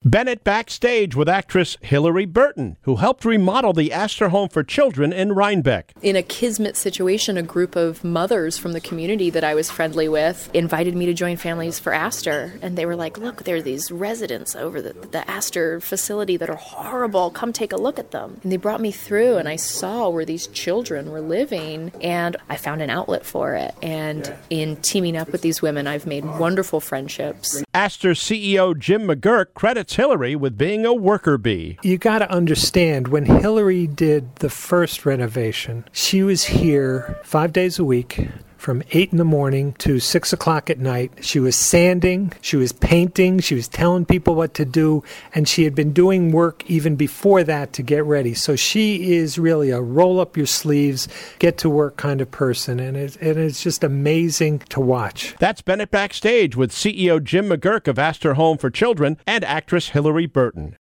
Bennett backstage with actress Hilary Burton, who helped remodel the Astor Home for Children in Rhinebeck. In a kismet situation, a group of mothers from the community that I was friendly with invited me to join Families for Astor. And they were like, look, there are these residents over the Astor facility that are horrible. Come take a look at them. And they brought me through, and I saw where these children were living, and I found an outlet for it. And in teaming up with these women, I've made wonderful friendships. Astor CEO Jim McGurk credits Hilary with being a worker bee. You got to understand, when Hilary did the first renovation, she was here 5 days a week, from 8 in the morning to 6 o'clock at night. She was sanding, she was painting, she was telling people what to do, and she had been doing work even before that to get ready. So she is really a roll up your sleeves, get to work kind of person, and it's just amazing to watch. That's Bennett backstage with CEO Jim McGurk of Astor Home for Children and actress Hilary Burton.